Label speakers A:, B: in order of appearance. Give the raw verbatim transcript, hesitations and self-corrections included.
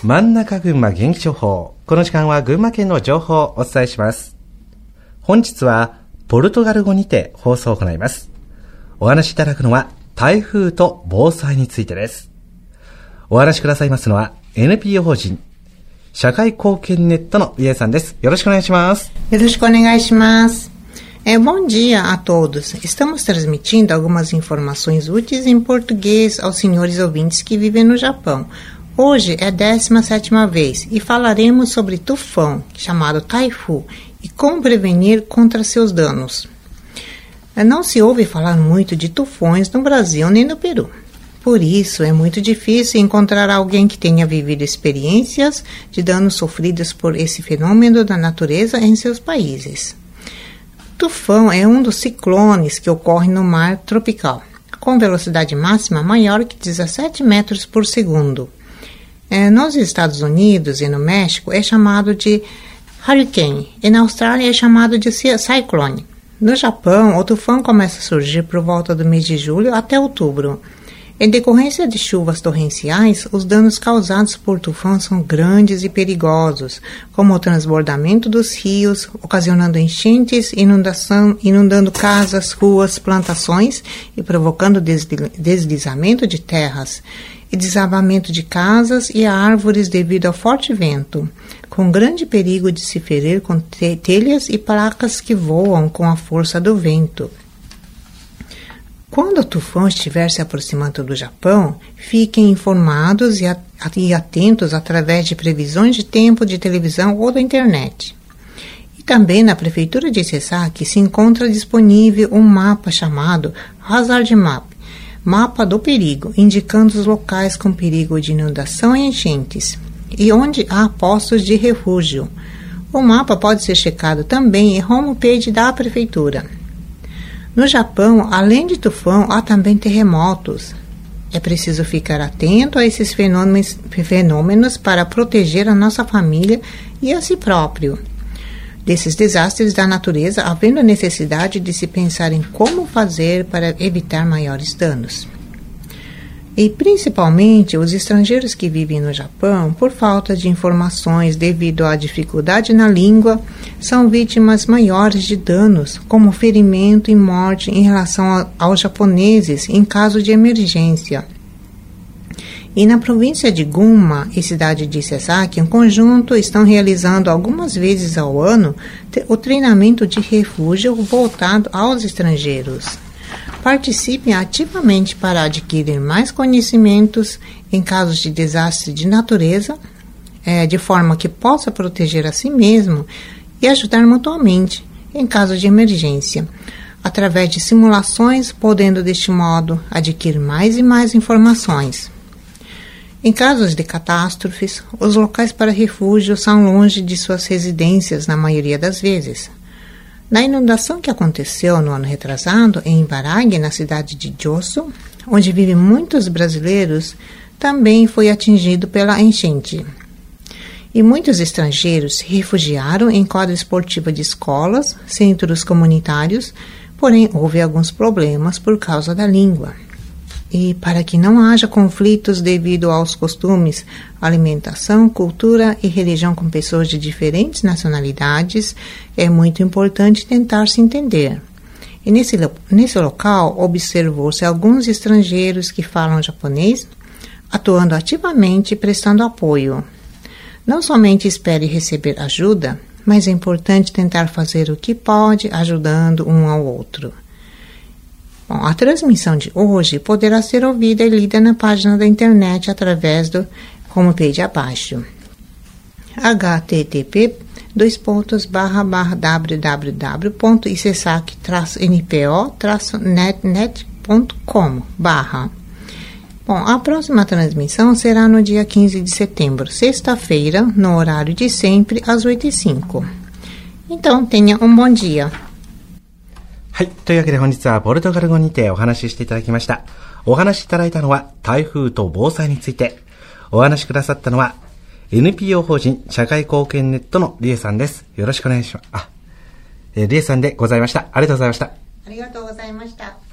A: 真ん中群馬元気情報。この時間は群馬県の情報をお伝えします。本日はポルトガル語にて放送を行います。お話しいただくのは台風と防災についてです。お話しくださいますのは エヌピーオー 法人社会貢献ネットのリエさんです。よろしくお願いします。
B: よろしくお願いします。É, bom dia a todos. Estamos transmitindo algumas informações úteis em português aos senhores ouvintes que vivem no Japão. Hoje é a décima sétima vez e falaremos sobre tufão, chamado Taifu, e como prevenir contra seus danos. Não se ouve falar muito de tufões no Brasil nem no Peru. Por isso, é muito difícil encontrar alguém que tenha vivido experiências de danos sofridos por esse fenômeno da natureza em seus países. Tufão é um dos ciclones que ocorre no mar tropical, com velocidade máxima maior que dezessete metros por segundo. É, nos Estados Unidos e no México é chamado de hurricane, e na Austrália é chamado de cyclone. No Japão, o tufão começa a surgir por volta do mês de julho até outubro. Em decorrência de chuvas torrenciais, os danos causados por tufão são grandes e perigosos, como o transbordamento dos rios, ocasionando enchentes, inundação, inundando casas, ruas, plantações e provocando deslizamento de terras, e desabamento de casas e árvores devido ao forte vento, com grande perigo de se ferir com telhas e placas que voam com a força do vento. Quando o tufão estiver se aproximando do Japão, fiquem informados e atentos através de previsões de tempo de televisão ou da internet. E também na Prefeitura de Sesaki se encontra disponível um mapa chamado Hazard Map, Mapa do Perigo, indicando os locais com perigo de inundação e enchentes, e onde há postos de refúgio. O mapa pode ser checado também em homepage da Prefeitura. No Japão, além de tufão, há também terremotos. É preciso ficar atento a esses fenômenos, fenômenos para proteger a nossa família e a si próprio desses desastres da natureza, havendo necessidade de se pensar em como fazer para evitar maiores danos. E principalmente os estrangeiros que vivem no Japão, por falta de informações devido à dificuldade na língua, são vítimas maiores de danos, como ferimento e morte em relação a, aos japoneses em caso de emergência. E na província de Gunma e cidade de Sesaki, em conjunto, estão realizando algumas vezes ao ano o treinamento de refúgio voltado aos estrangeiros. Participem ativamente para adquirir mais conhecimentos em casos de desastre de natureza, é, de forma que possa proteger a si mesmo e ajudar mutuamente em caso de emergência, através de simulações, podendo deste modo adquirir mais e mais informações. Em casos de catástrofes, os locais para refúgio são longe de suas residências na maioria das vezes. Na inundação que aconteceu no ano retrasado, em Ibaraki, na cidade de Joso, onde vivem muitos brasileiros, também foi atingido pela enchente. E muitos estrangeiros se refugiaram em quadra esportiva de escolas, centros comunitários, porém houve alguns problemas por causa da língua. E para que não haja conflitos devido aos costumes, alimentação, cultura e religião com pessoas de diferentes nacionalidades, é muito importante tentar se entender. E nesse, nesse local, observou-se alguns estrangeiros que falam japonês, atuando ativamente e prestando apoio. Não somente espere receber ajuda, mas é importante tentar fazer o que pode, ajudando um ao outro. Bom, a transmissão de hoje poderá ser ouvida e lida na página da internet através do homepage abaixo. h t t p dois pontos barra barra w w w ponto isesaki traço n p o traço net ponto com barra. Bom, a próxima transmissão será no dia quinze de setembro, sexta-feira, no horário de sempre, às oito e cinco. Então, tenha um bom dia.
A: はい。というわけで本日はポルトガル語にてお話ししていただきました。お話しいただいたのは台風と防災について。お話しくださったのは エヌピーオー 法人社会貢献ネットのリエさんです。よろしくお願いします。あ、えー、リエさんでございました。ありがとうございました。
B: ありがとうございました。